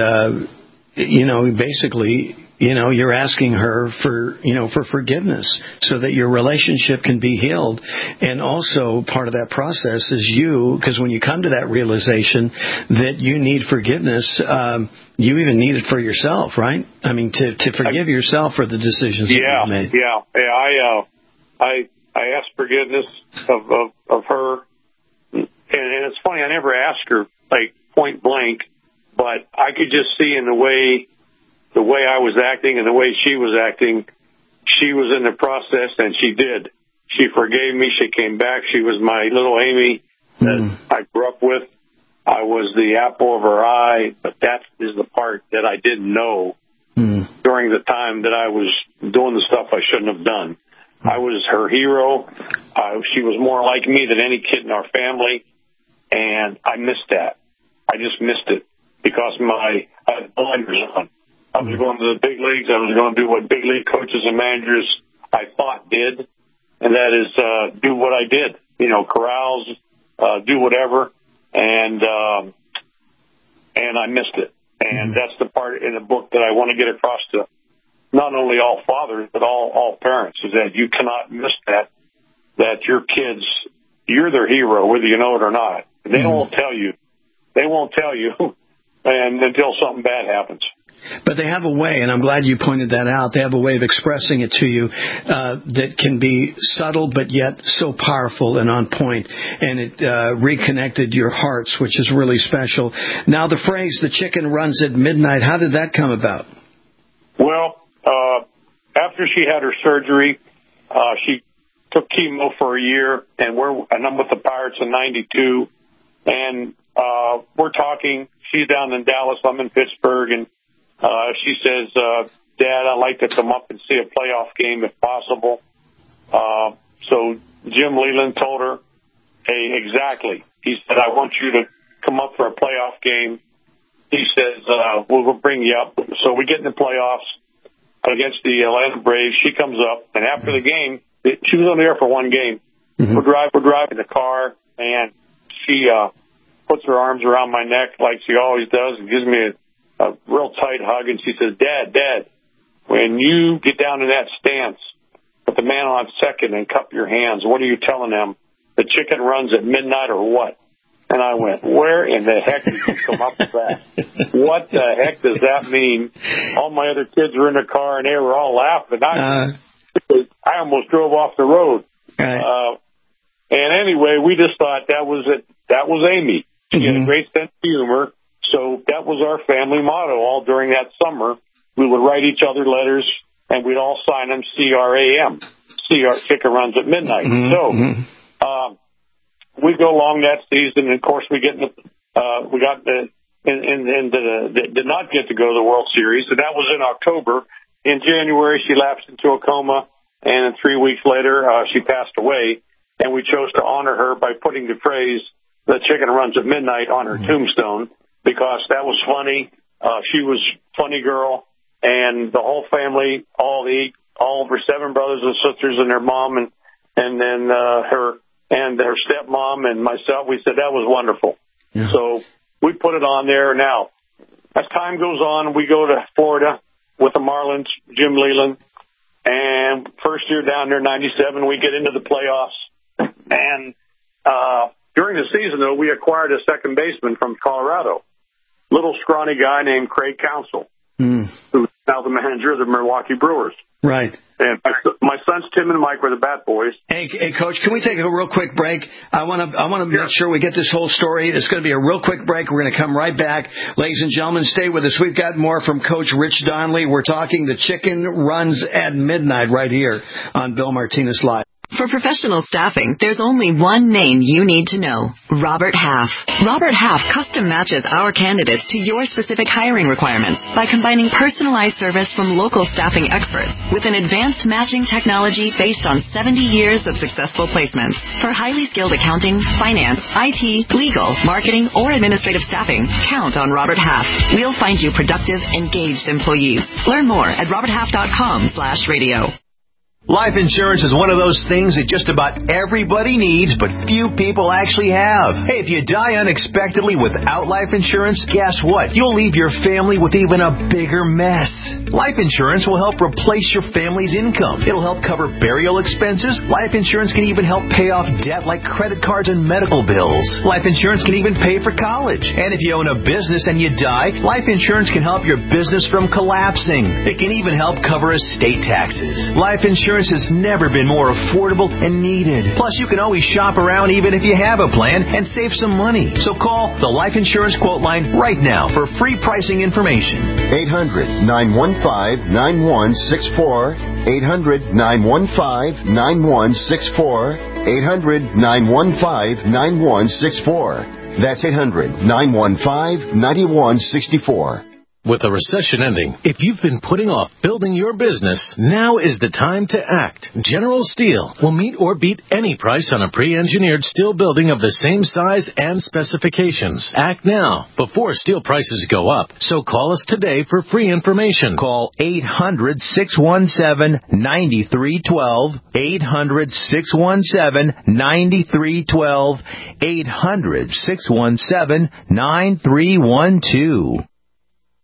basically, you're asking her for forgiveness so that your relationship can be healed. And also part of that process is because when you come to that realization that you need forgiveness, you even need it for yourself, right? I mean, to forgive yourself for the decisions that you've made. Yeah. I asked forgiveness of her, and it's funny, I never asked her like point blank, but I could just see in the way I was acting and the way she was acting, she was in the process, and she did. She forgave me. She came back. She was my little Amy that I grew up with. I was the apple of her eye, but that is the part that I didn't know during the time that I was doing the stuff I shouldn't have done. I was her hero. She was more like me than any kid in our family, and I missed that. I just missed it because I had blinders on. I was going to the big leagues. I was going to do what big league coaches and managers I thought did, and that is do what I did. Carouse, do whatever, and I missed it. And that's the part in the book that I want to get across to not only all fathers, but all parents, is that you cannot miss that your kids, you're their hero, whether you know it or not. They won't tell you. They won't tell you and until something bad happens. But they have a way, and I'm glad you pointed that out, they have a way of expressing it to you that can be subtle but yet so powerful and on point. And it reconnected your hearts, which is really special. Now, the phrase, the chicken runs at midnight, how did that come about? Well, after she had her surgery, she took chemo for a year, and I'm with the Pirates in 92. And we're talking, she's down in Dallas, I'm in Pittsburgh, and she says, Dad, I'd like to come up and see a playoff game if possible. So Jim Leland told her, hey, exactly. He said, I want you to come up for a playoff game. He says, we'll bring you up. So we get in the playoffs against the Atlanta Braves. She comes up, and after the game, she was only there for one game. Mm-hmm. We're driving the car, and she puts her arms around my neck like she always does and gives me a real tight hug, and she says, Dad, when you get down in that stance, put the man on second and cup your hands, what are you telling them? The chicken runs at midnight or what? And I went, where in the heck did you come up with that? What the heck does that mean? All my other kids were in the car, and they were all laughing. I almost drove off the road. And anyway, we just thought that was it. That was Amy. She had a great sense of humor. So that was our family motto all during that summer. We would write each other letters, and we'd all sign them CRAM. Chicken runs at midnight. So we go along that season, and of course we did not get to go to the World Series, and that was in October. In January, she lapsed into a coma, and 3 weeks later, she passed away. And we chose to honor her by putting the phrase "the chicken runs at midnight" on her tombstone, because that was funny. She was a funny girl, and the whole family, all of her 7 brothers and sisters and their mom, and then her stepmom and myself, we said that was wonderful. Yeah. So we put it on there. Now, as time goes on, we go to Florida with the Marlins, Jim Leland, and first year down there, 97, we get into the playoffs. And during the season, though, we acquired a second baseman from Colorado, little scrawny guy named Craig Counsell, who's now the manager of the Milwaukee Brewers. Right. And my sons Tim and Mike were the bat boys. Hey, Coach, can we take a real quick break? I want to make sure we get this whole story. It's going to be a real quick break. We're going to come right back. Ladies and gentlemen, stay with us. We've got more from Coach Rich Donnelly. We're talking The Chicken Runs at Midnight right here on Bill Martinez Live. For professional staffing, there's only one name you need to know: Robert Half. Robert Half custom matches our candidates to your specific hiring requirements by combining personalized service from local staffing experts with an advanced matching technology based on 70 years of successful placements. For highly skilled accounting, finance, IT, legal, marketing, or administrative staffing, count on Robert Half. We'll find you productive, engaged employees. Learn more at roberthalf.com/radio. Life insurance is one of those things that just about everybody needs, but few people actually have. Hey, if you die unexpectedly without life insurance, guess what? You'll leave your family with even a bigger mess. Life insurance will help replace your family's income. It'll help cover burial expenses. Life insurance can even help pay off debt like credit cards and medical bills. Life insurance can even pay for college. And if you own a business and you die, life insurance can help your business from collapsing. It can even help cover estate taxes. Life insurance has never been more affordable and needed. Plus, you can always shop around even if you have a plan and save some money. So call the Life Insurance Quote Line right now for free pricing information. 800-915-9164. 800-915-9164. 800-915-9164. That's 800-915-9164. With the recession ending, if you've been putting off building your business, now is the time to act. General Steel will meet or beat any price on a pre-engineered steel building of the same size and specifications. Act now, before steel prices go up. So call us today for free information. Call 800-617-9312. 800-617-9312. 800-617-9312.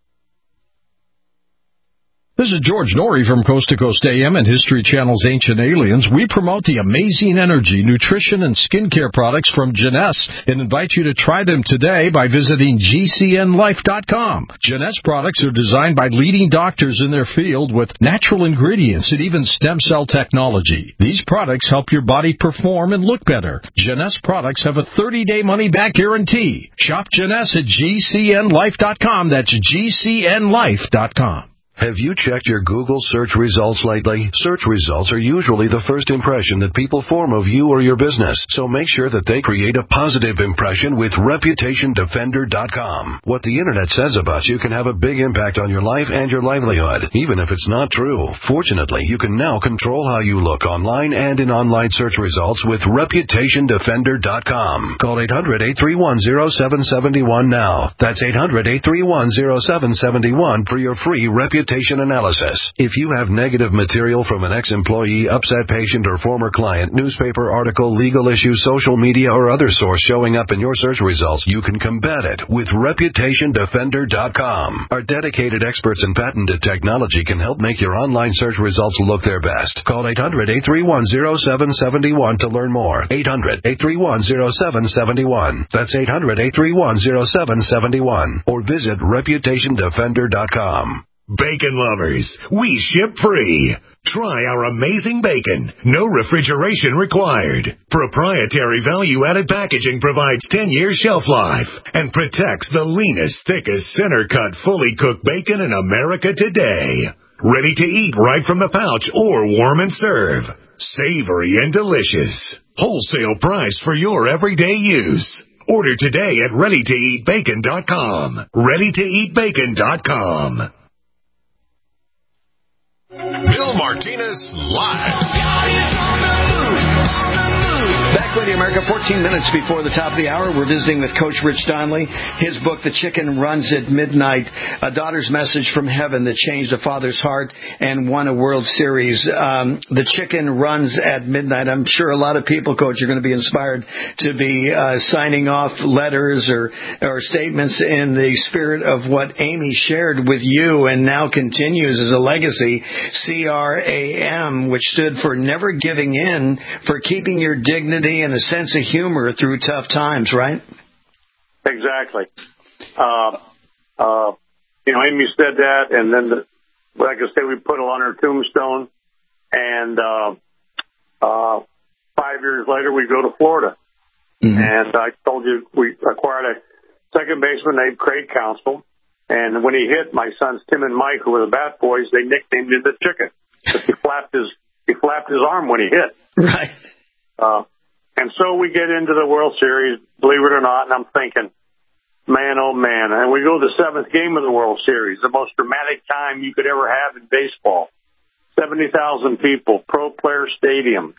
This is George Norrie from Coast to Coast AM and History Channel's Ancient Aliens. We promote the amazing energy, nutrition, and skincare products from Jeunesse and invite you to try them today by visiting GCNLife.com. Jeunesse products are designed by leading doctors in their field with natural ingredients and even stem cell technology. These products help your body perform and look better. Jeunesse products have a 30-day money-back guarantee. Shop Jeunesse at GCNLife.com. That's GCNLife.com. Have you checked your Google search results lately? Search results are usually the first impression that people form of you or your business, so make sure that they create a positive impression with ReputationDefender.com. What the Internet says about you can have a big impact on your life and your livelihood, even if it's not true. Fortunately, you can now control how you look online and in online search results with ReputationDefender.com. Call 800-831-0771 now. That's 800-831-0771 for your free reputation analysis. If you have negative material from an ex-employee, upset patient, or former client, newspaper article, legal issue, social media, or other source showing up in your search results, you can combat it with ReputationDefender.com. Our dedicated experts in patented technology can help make your online search results look their best. Call 800-831-0771 to learn more. 800-831-0771. That's 800-831-0771. Or visit ReputationDefender.com. Bacon lovers, we ship free. Try our amazing bacon. No refrigeration required. Proprietary value-added packaging provides 10 years shelf life and protects the leanest, thickest, center-cut, fully cooked bacon in America today. Ready to eat right from the pouch or warm and serve. Savory and delicious. Wholesale price for your everyday use. Order today at ReadyToEatBacon.com. ReadyToEatBacon.com. Bill Martinez Live. Back with you, America. 14 minutes before the top of the hour, we're visiting with Coach Rich Donnelly. His book, The Chicken Runs at Midnight, a daughter's message from heaven that changed a father's heart and won a World Series. The Chicken Runs at Midnight. I'm sure a lot of people, Coach, are going to be inspired to be signing off letters or statements in the spirit of what Amy shared with you and now continues as a legacy, CRAM, which stood for Never Giving In, for keeping your dignity and a sense of humor through tough times, right? Exactly. Amy said that, and then, like I said, we put it on her tombstone, and 5 years later, we go to Florida. Mm-hmm. And I told you we acquired a second baseman named Craig Counsell, and when he hit, my sons Tim and Mike, who were the Bat Boys, they nicknamed him the Chicken, because he flapped his arm when he hit. Right. And so we get into the World Series, believe it or not, and I'm thinking, man, oh, man. And we go to the seventh game of the World Series, the most dramatic time you could ever have in baseball. 70,000 people, Pro Player Stadium.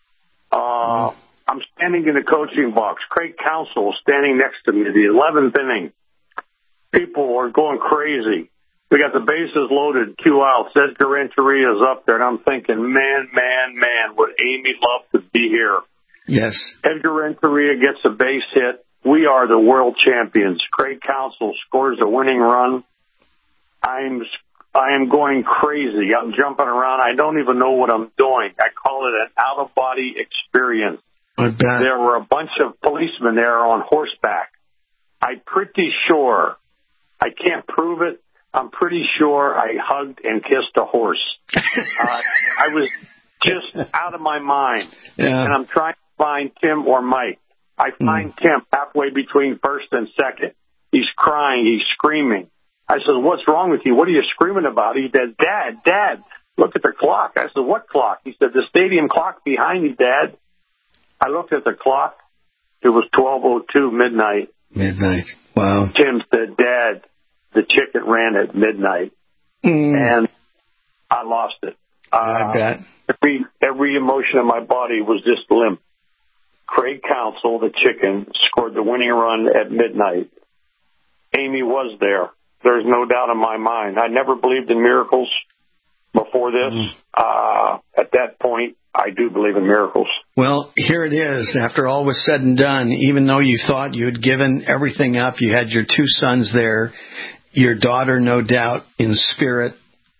I'm standing in the coaching box. Craig Counsell standing next to me, the 11th inning. People are going crazy. We got the bases loaded, 2 outs. Edgar Renteria's up there, and I'm thinking, man, would Amy love to be here. Yes. Edgar Renteria gets a base hit. We are the world champions. Craig Counsell scores a winning run. I am going crazy. I'm jumping around. I don't even know what I'm doing. I call it an out-of-body experience. I bet. There were a bunch of policemen there on horseback. I'm pretty sure, I can't prove it, I'm pretty sure I hugged and kissed a horse. I was just out of my mind. Yeah. And I'm trying to find Tim or Mike. I find Tim halfway between first and second. He's crying. He's screaming. I said, what's wrong with you? What are you screaming about? He said, Dad, look at the clock. I said, what clock? He said, the stadium clock behind you, Dad. I looked at the clock. It was 12:02 midnight. Midnight. Wow. Tim said, Dad, the chicken ran at midnight. And I lost it. I bet. Every emotion in my body was just limp. Craig Counsell, the chicken, scored the winning run at midnight. Amy was there. There's no doubt in my mind. I never believed in miracles before this. At that point, I do believe in miracles. Well, here it is. After all was said and done, even though you thought you had given everything up, you had your two sons there, your daughter, no doubt, in spirit,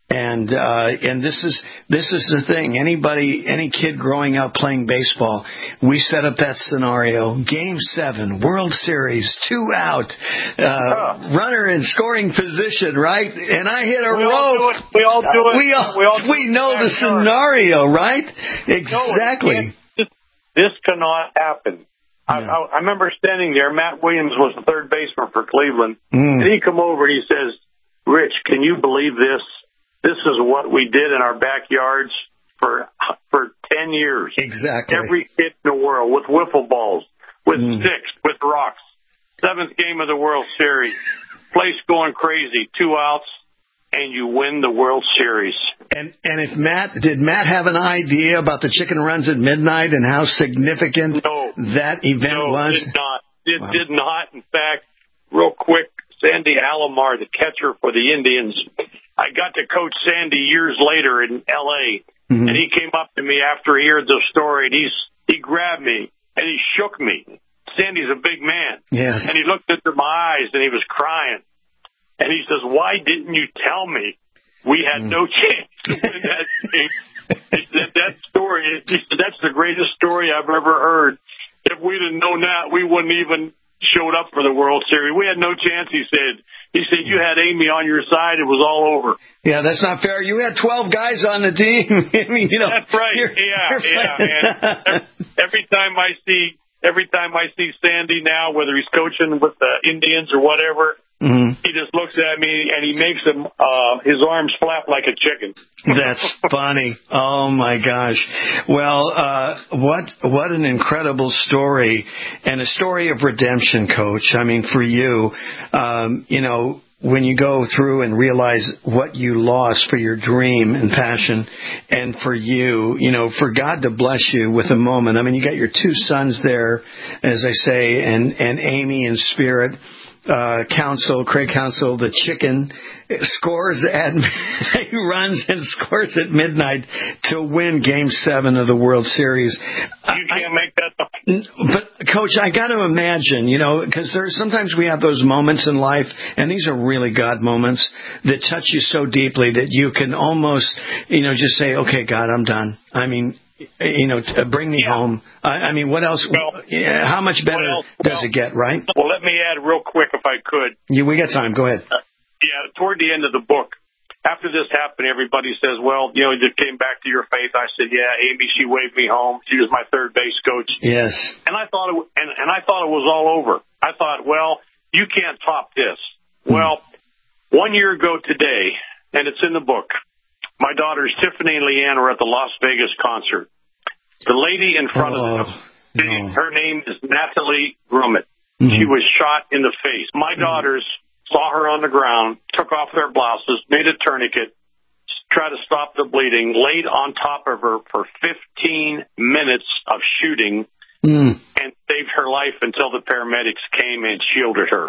And this is the thing. Any kid growing up playing baseball, we set up that scenario. Game 7, World Series, 2 out, runner in scoring position, right? And I hit a rope. We all do it. We know the scenario, right? Exactly. No, this cannot happen. Yeah. I remember standing there. Matt Williams was the third baseman for Cleveland, and he come over and he says, "Rich, can you believe this? This is what we did in our backyards for 10 years. Exactly. Every kid in the world with wiffle balls, with sticks, with rocks. 7th game of the World Series. Place going crazy. 2 outs, and you win the World Series." And did Matt have an idea about the chicken runs at midnight and how significant that event was? It did not. In fact, real quick, Sandy Alomar, the catcher for the Indians, I got to coach Sandy years later in L.A., and he came up to me after he heard the story, and he grabbed me, and he shook me. Sandy's a big man. Yes. And he looked into my eyes, and he was crying. And he says, "Why didn't you tell me? We had no chance to win that game." He said, "That story, that's the greatest story I've ever heard. If we'd have known that, we wouldn't even showed up for the World Series. We had no chance," he said. He said, "You had Amy on your side. It was all over." Yeah, that's not fair. You had 12 guys on the team. I mean, That's right. And every time I see Sandy now, whether he's coaching with the Indians or whatever, he just looks at me and he makes his arms flap like a chicken. That's funny. Oh my gosh. Well, what an incredible story, and a story of redemption, Coach. I mean, for you, when you go through and realize what you lost for your dream and passion, and for you, for God to bless you with a moment. I mean, you got your 2 sons there, as I say, and Amy in spirit. Craig Counsell, the chicken, scores he runs and scores at midnight to win Game 7 of the World Series. You can't make that up. But, Coach, I got to imagine, because sometimes we have those moments in life, and these are really God moments that touch you so deeply that you can almost, just say, "Okay, God, I'm done." I mean, bring me home. I mean, what else? How much better does it get, right? Well, let me add real quick, if I could. We got time. Go ahead. Toward the end of the book, after this happened, everybody says, "Well, you just came back to your faith." I said, "Yeah, Amy, she waved me home. She was my third base coach." Yes. And I thought it was all over. I thought, well, you can't top this. Well, 1 year ago today, and it's in the book, my daughters Tiffany and Leanne were at the Las Vegas concert. The lady in front of them, her name is Natalie Grummet. She was shot in the face. My daughters saw her on the ground, took off their blouses, made a tourniquet, tried to stop the bleeding, laid on top of her for 15 minutes of shooting, and saved her life until the paramedics came and shielded her.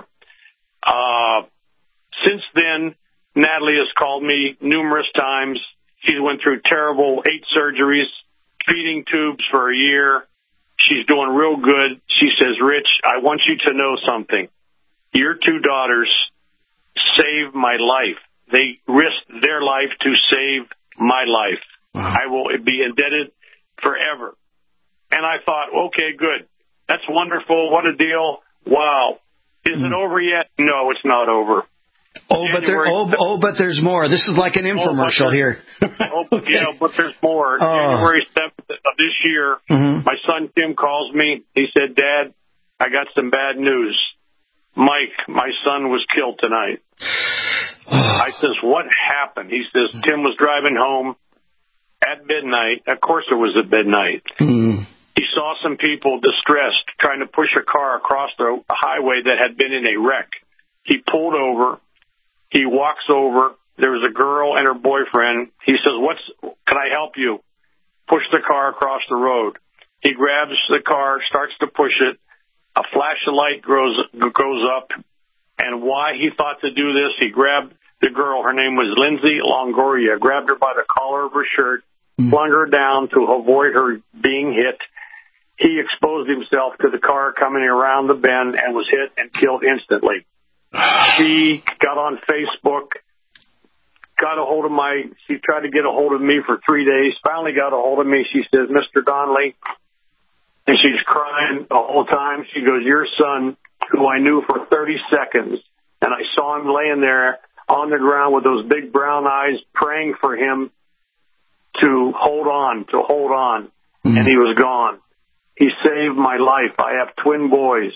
Since then, Natalie has called me numerous times. She went through terrible 8 surgeries, feeding tubes for a year. She's doing real good. She says, "Rich, I want you to know something. Your 2 daughters saved my life. They risked their life to save my life. Wow. I will be indebted forever." And I thought, okay, good. That's wonderful. What a deal. Wow. Is it over yet? No, it's not over. But there's more. This is like an infomercial here. Okay. Yeah, but there's more. January 7th of this year, my son Tim calls me. He said, "Dad, I got some bad news. Mike, my son was killed tonight." I says, "What happened?" He says, "Tim was driving home at midnight." Of course it was at midnight. He saw some people distressed trying to push a car across the highway that had been in a wreck. He pulled over. He walks over. There was a girl and her boyfriend. He says, "Can I help you?" Push the car across the road. He grabs the car, starts to push it. A flash of light goes up. And why he thought to do this, he grabbed the girl. Her name was Lindsay Longoria. Grabbed her by the collar of her shirt, flung her down to avoid her being hit. He exposed himself to the car coming around the bend and was hit and killed instantly. She got on Facebook, got a hold of she tried to get a hold of me for 3 days, finally got a hold of me. She says, Mr. Donnelly, and she's crying the whole time. She goes, your son, who I knew for 30 seconds, and I saw him laying there on the ground with those big brown eyes praying for him to hold on. Mm-hmm. And he was gone. He saved my life. I have twin boys.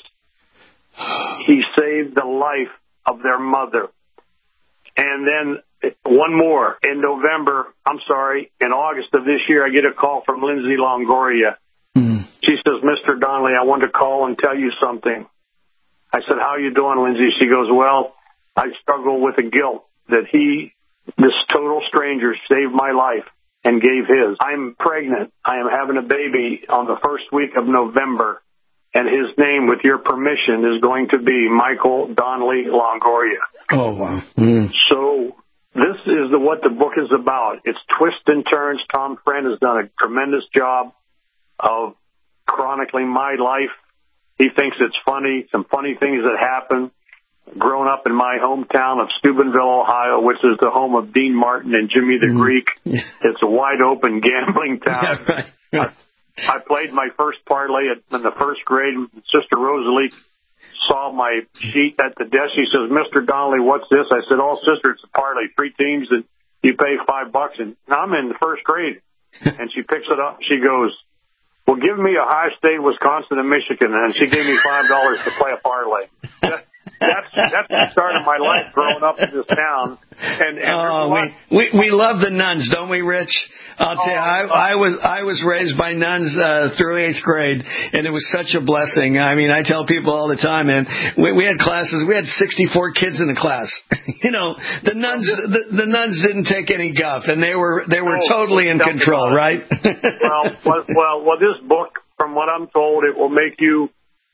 He saved the life of their mother. And then one more. In August of this year, I get a call from Lindsay Longoria. Mm. She says, Mr. Donnelly, I want to call and tell you something. I said, how are you doing, Lindsay? She goes, well, I struggle with the guilt that this total stranger, saved my life and gave his. I'm pregnant. I am having a baby on the first week of November, and his name, with your permission, is going to be Michael Donnelly Longoria. Oh, wow. Mm. So this is what the book is about. It's twists and turns. Tom Friend has done a tremendous job of chronicling my life. He thinks it's funny, some funny things that happen. Grown up in my hometown of Steubenville, Ohio, which is the home of Dean Martin and Jimmy the Greek. Yeah. It's a wide-open gambling town. Yeah, right. I played my first parlay in the first grade. Sister Rosalie saw my sheet at the desk. She says, Mr. Donnelly, what's this? I said, oh, sister, it's a parlay, 3 teams, and you pay $5. And now I'm in the first grade. And she picks it up. She goes, well, give me Ohio State, Wisconsin, and Michigan. And she gave me $5 to play a parlay. That's the start of my life growing up in this town. And we love the nuns, don't we, Rich? I'll tell you, I was raised by nuns through 8th grade, and it was such a blessing. I mean, I tell people all the time, man. We had classes. We had 64 kids in the class. The nuns didn't take any guff, and they were totally in control, right? well, this book, from what I'm told, it will make you.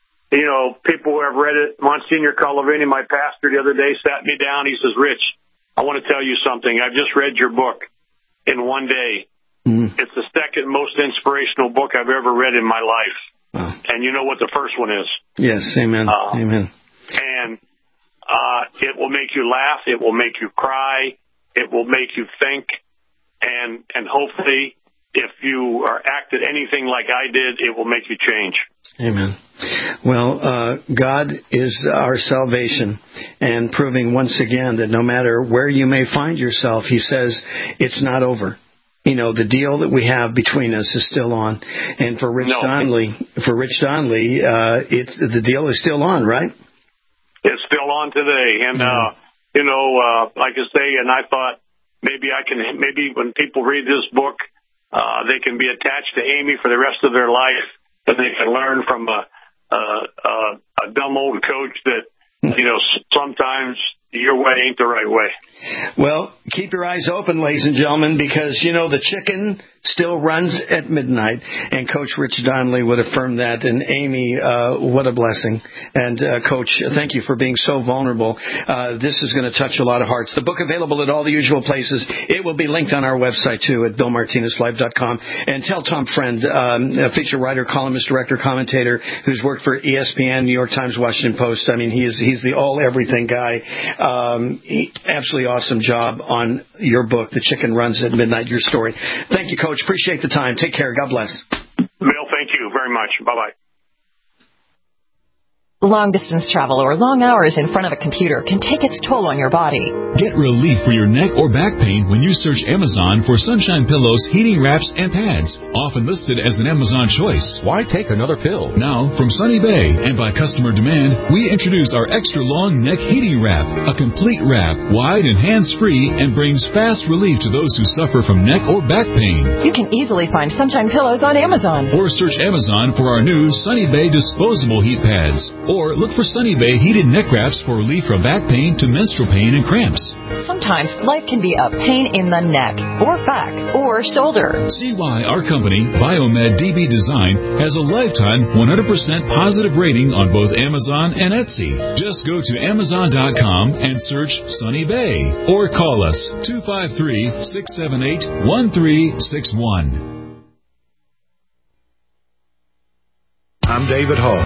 People who have read it, Monsignor Calavini, my pastor, the other day sat me down. He says, Rich, I want to tell you something. I've just read your book in one day. Mm. It's the second most inspirational book I've ever read in my life. Wow. And you know what the first one is? Yes, amen. Amen. And it will make you laugh. It will make you cry. It will make you think. And hopefully, if you are acted anything like I did, it will make you change. Amen. Well, God is our salvation, and proving once again that no matter where you may find yourself, He says it's not over. The deal that we have between us is still on. And for Rich Donnelly, the deal is still on, right? It's still on today. And, like I say, and I thought maybe when people read this book, they can be attached to Amy for the rest of their life, and they can learn from a dumb old coach that, sometimes your way ain't the right way. Well, keep your eyes open, ladies and gentlemen, because, the chicken still runs at midnight. And Coach Rich Donnelly would affirm that. And Amy, what a blessing. And, Coach, thank you for being so vulnerable. This is going to touch a lot of hearts. The book available at all the usual places. It will be linked on our website, too, at BillMartinezLive.com. And tell Tom Friend, a feature writer, columnist, director, commentator, who's worked for ESPN, New York Times, Washington Post. I mean, he's the all-everything guy. Absolutely awesome job on your book, The Chicken Runs at Midnight, your story. Thank you, Coach. Appreciate the time. Take care. God bless. Bill, thank you very much. Bye-bye. Long-distance travel or long hours in front of a computer can take its toll on your body. Get relief for your neck or back pain when you search Amazon for Sunshine Pillows, heating wraps, and pads. Often listed as an Amazon choice. Why take another pill? Now, from Sunny Bay and by customer demand, we introduce our extra long neck heating wrap. A complete wrap, wide and hands-free, and brings fast relief to those who suffer from neck or back pain. You can easily find Sunshine Pillows on Amazon. Or search Amazon for our new Sunny Bay disposable heat pads. Or look for Sunny Bay heated neck wraps for relief from back pain to menstrual pain and cramps. Sometimes life can be a pain in the neck, or back, or shoulder. See why our company, Biomed DB Design, has a lifetime 100% positive rating on both Amazon and Etsy. Just go to Amazon.com and search Sunny Bay. Or call us 253-678-1361. I'm David Hall.